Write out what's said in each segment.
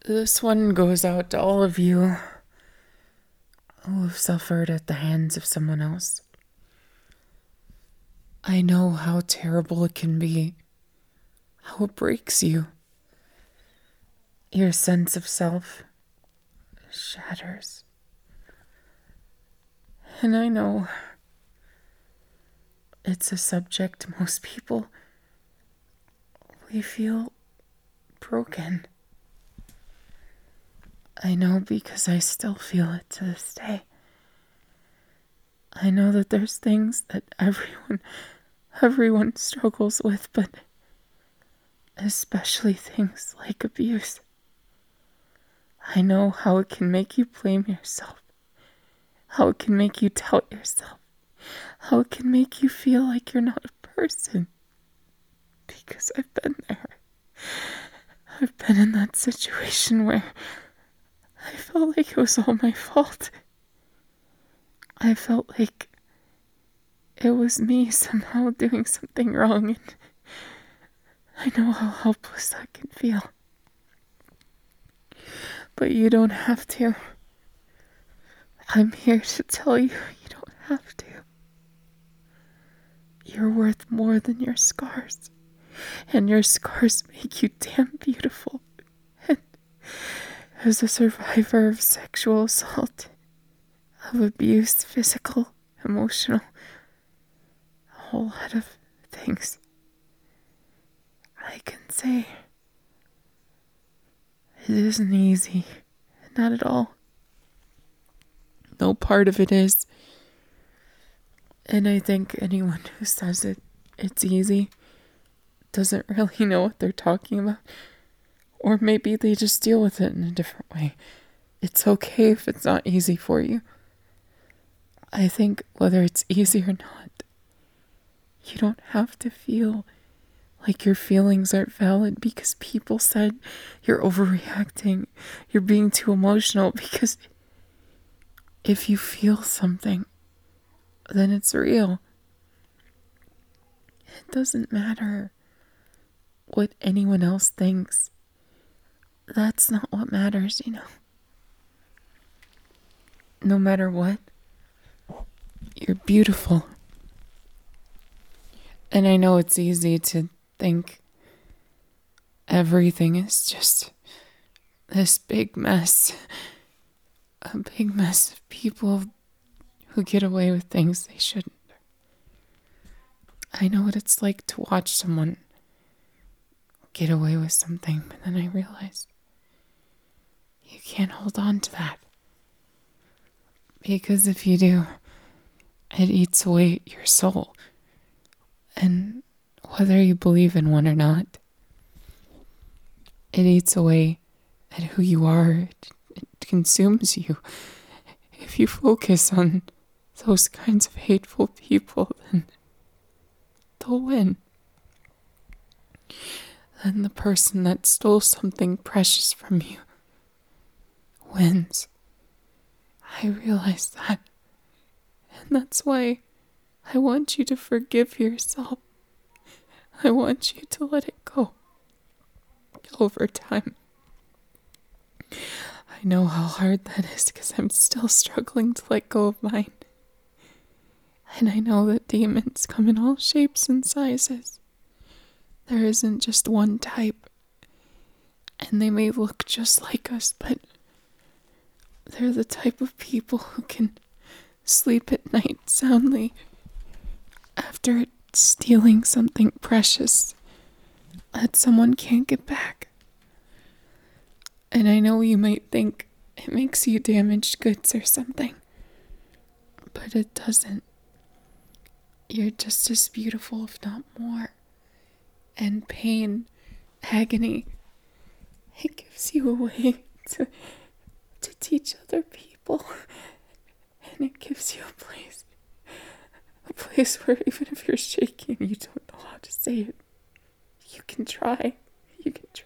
This one goes out to all of you who have suffered at the hands of someone else. I know how terrible it can be, how it breaks you. Your sense of self shatters. And I know it's a subject most people, we feel broken. I know because I still feel it to this day. I know that there's things that everyone struggles with, but especially things like abuse. I know how it can make you blame yourself, how it can make you doubt yourself, how it can make you feel like you're not a person. Because I've been there. I've been in that situation where I felt like it was all my fault. I felt like it was me somehow doing something wrong, and I know how helpless that can feel. But you don't have to. I'm here to tell you, you don't have to. You're worth more than your scars, and your scars make you damn beautiful. And as a survivor of sexual assault, of abuse, physical, emotional, a whole lot of things, I can say it isn't easy. Not at all. No part of it is. And I think anyone who says it's easy doesn't really know what they're talking about. Or maybe they just deal with it in a different way. It's okay if it's not easy for you. I think whether it's easy or not, you don't have to feel like your feelings aren't valid because people said you're overreacting, you're being too emotional, because if you feel something, then it's real. It doesn't matter what anyone else thinks. That's not what matters, No matter what, you're beautiful. And I know it's easy to think everything is just this big mess. A big mess of people who get away with things they shouldn't. I know what it's like to watch someone get away with something, but then I realize you can't hold on to that. Because if you do, it eats away at your soul. And whether you believe in one or not, it eats away at who you are. It consumes you. If you focus on those kinds of hateful people, then they'll win. Then the person that stole something precious from you wins. I realize that. And that's why I want you to forgive yourself. I want you to let it go. Over time. I know how hard that is because I'm still struggling to let go of mine. And I know that demons come in all shapes and sizes. There isn't just one type. And they may look just like us, but they're the type of people who can sleep at night soundly after stealing something precious that someone can't get back. And I know you might think it makes you damaged goods or something, but it doesn't. You're just as beautiful, if not more. And pain, agony, it gives you a way to teach other people. And it gives you a place where even if you're shaking and you don't know how to say it, you can try. You can try.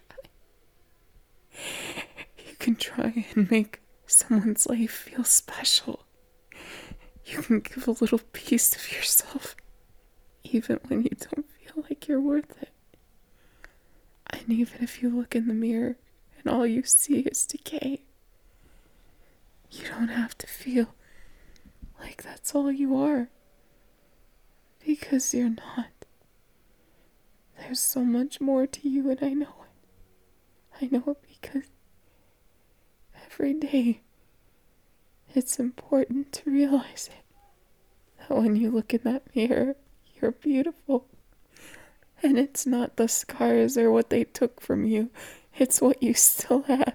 You can try and make someone's life feel special. You can give a little piece of yourself, even when you don't feel like you're worth it. And even if you look in the mirror and when all you see is decay. You don't have to feel like that's all you are, because you're not. There's so much more to you, and I know it. I know it because every day it's important to realize it. That when you look in that mirror, you're beautiful. And it's not the scars or what they took from you. It's what you still have.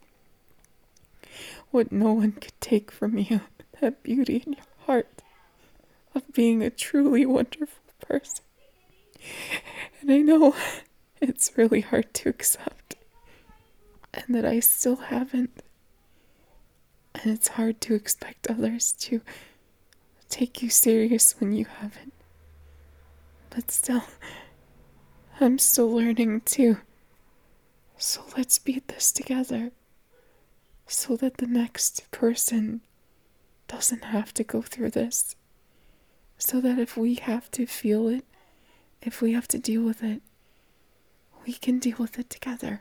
What no one could take from you. That beauty in your heart of being a truly wonderful person. And I know it's really hard to accept. And that I still haven't. And it's hard to expect others to take you serious when you haven't. But still, I'm still learning too. So let's beat this together. So that the next person doesn't have to go through this. So that if we have to feel it, if we have to deal with it, we can deal with it together.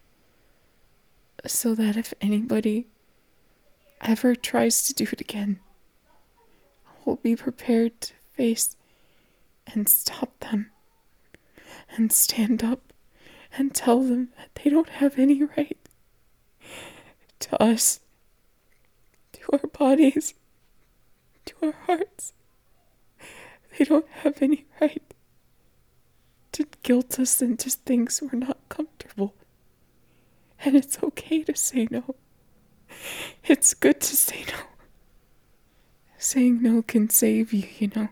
So that if anybody ever tries to do it again, we'll be prepared to face and stop them and stand up and tell them that they don't have any right to us, to our bodies, to our hearts. They don't have any right to guilt us into things we're not comfortable. And it's okay to say no. It's good to say no. Saying no can save you, you know.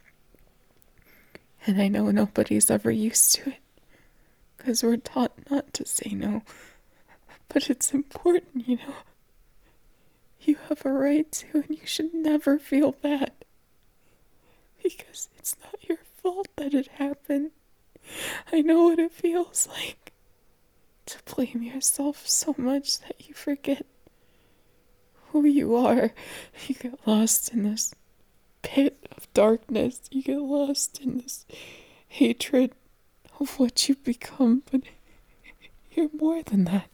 And I know nobody's ever used to it, because we're taught not to say no. But it's important, you know. You have a right to, and you should never feel bad. Because it's not your fault that it happened. I know what it feels like to blame yourself so much that you forget who you are. You get lost in this pit of darkness. You get lost in this hatred of what you've become, but you're more than that.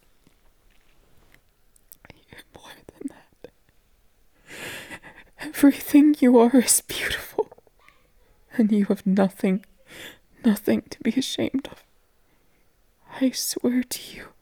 You're more than that. Everything you are is beautiful, and you have nothing to be ashamed of. I swear to you,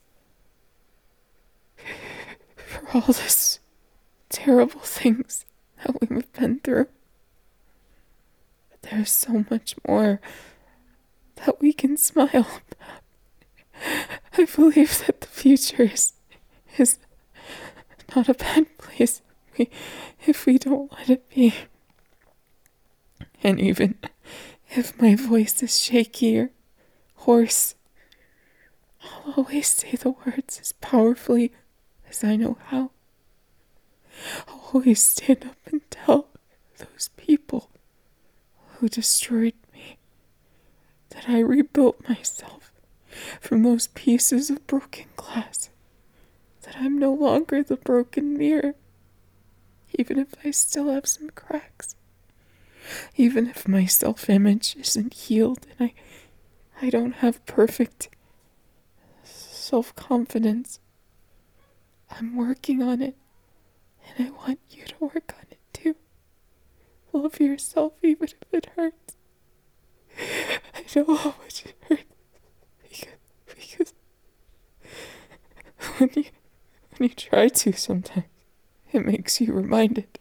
for all this terrible things that we've been through, there's so much more that we can smile about. I believe that the future is not a bad place if we don't let it be. And even if my voice is shaky or hoarse, I'll always say the words as powerfully as I know how. I'll always stand up and tell those people who destroyed me that I rebuilt myself from those pieces of broken glass, that I'm no longer the broken mirror, even if I still have some cracks, even if my self-image isn't healed and I don't have perfect self-confidence. I'm working on it, and I want you to work on it too. Love yourself even if it hurts. I know how much it hurts, because when you try to sometimes, it makes you reminded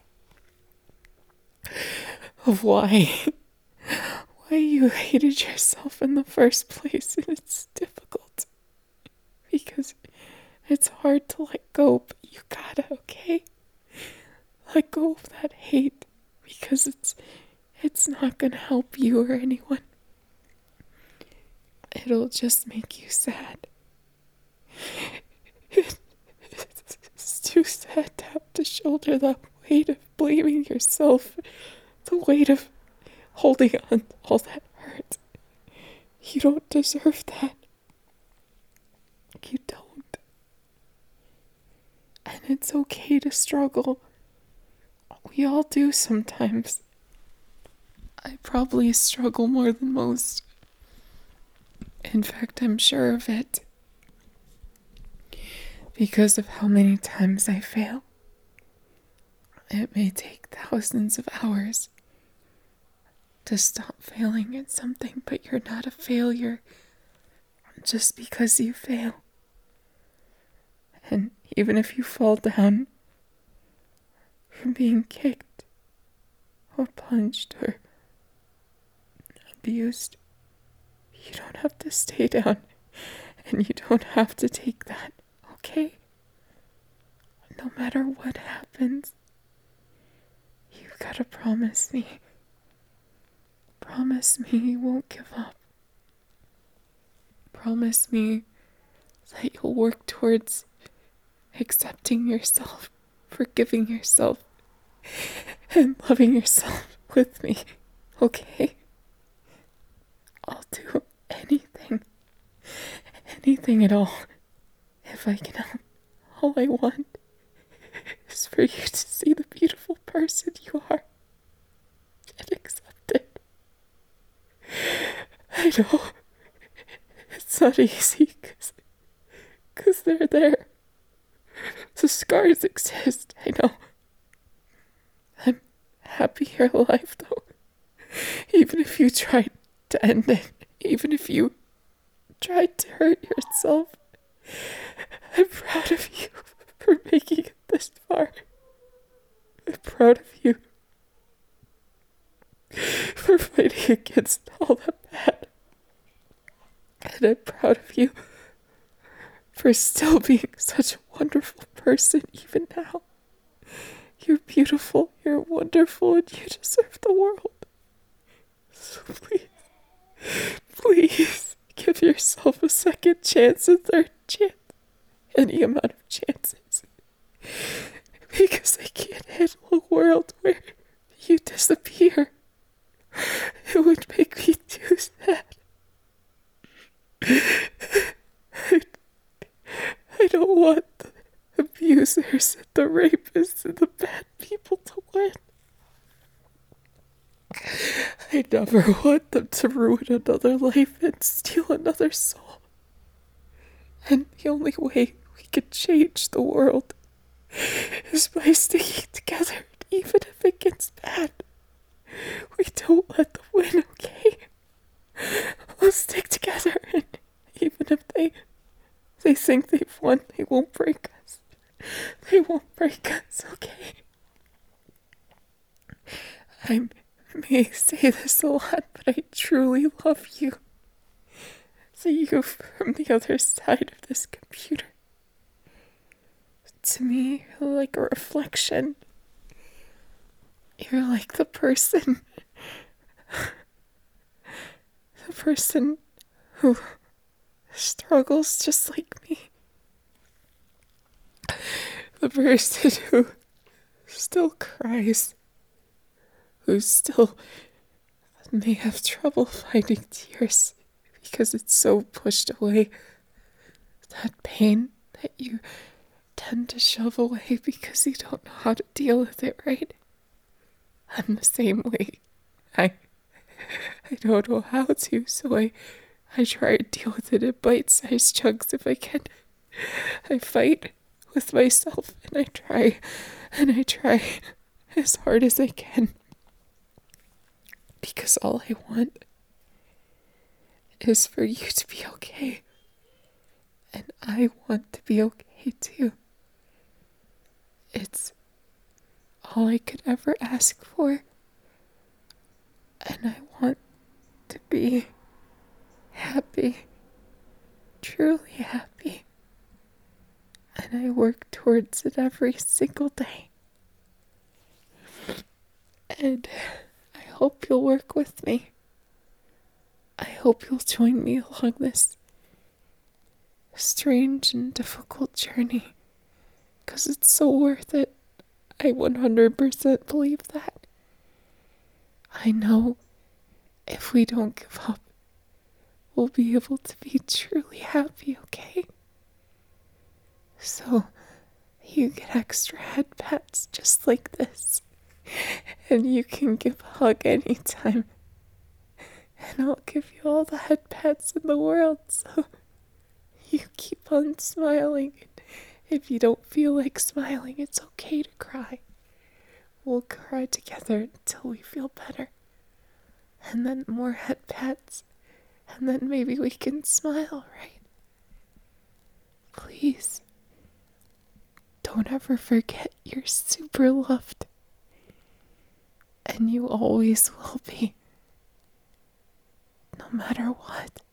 of why you hated yourself in the first place, and it's difficult because it's hard to let go, but you gotta, okay? Let go of that hate, because it's not gonna help you or anyone. It'll just make you sad. It's too sad to have to shoulder that weight of blaming yourself, the weight of holding on to all that hurt. You don't deserve that. You don't. And it's okay to struggle. We all do sometimes. I probably struggle more than most. In fact, I'm sure of it. because of how many times I fail. It may take thousands of hours to stop failing at something, but you're not a failure just because you fail. And even if you fall down from being kicked or punched or abused, you don't have to stay down, and you don't have to take that, okay? No matter what happens, you gotta promise me. Promise me you won't give up. Promise me that you'll work towards accepting yourself, forgiving yourself, and loving yourself with me, okay? I'll do anything at all, if I can help. All I want is for you to see the beautiful person you are and accept it. I know it's not easy because they're there. The scars exist, I know. I'm happy you're alive, though. Even if you tried to end it, even if you tried to hurt yourself, I'm proud of you for making it this far. I'm proud of you for fighting against all that bad. And I'm proud of you for still being such a wonderful person even now. You're beautiful, you're wonderful, and you deserve the world. So please give yourself a second chance, a third chance, any amount of chances. Because I can't handle a world where you disappear. It would make me too sad. I don't want the abusers and the rapists and the bad people to win. I never want them to ruin another life and steal another soul. And the only way we can change the world is by sticking together, even if it gets bad. We don't let them win, okay? We'll stick together, and even if they think they've won, they won't break us. They won't break us, okay? I may say this a lot, but I truly love you. See you from the other side of this computer. To me, you're like a reflection. You're like the person who struggles just like me. The person who still cries, who still may have trouble finding tears because it's so pushed away. That pain that you tend to shove away because you don't know how to deal with it, right? I'm the same way. I don't know how to, so I try to deal with it in bite-sized chunks if I can. I fight with myself, and I try as hard as I can. Because all I want is for you to be okay. And I want to be okay too. It's all I could ever ask for. And I want to be happy, truly happy. And I work towards it every single day. And I hope you'll work with me. I hope you'll join me along this strange and difficult journey, because it's so worth it. I 100% believe that. I know if we don't give up, we'll be able to be truly happy, okay? So you get extra head pats just like this, and you can give a hug anytime, and I'll give you all the head pats in the world, so you keep on smiling If you don't feel like smiling, it's okay to cry. We'll cry together until we feel better. And then more head pats. And then maybe we can smile, right? Please. Don't ever forget you're super loved. And you always will be. No matter what.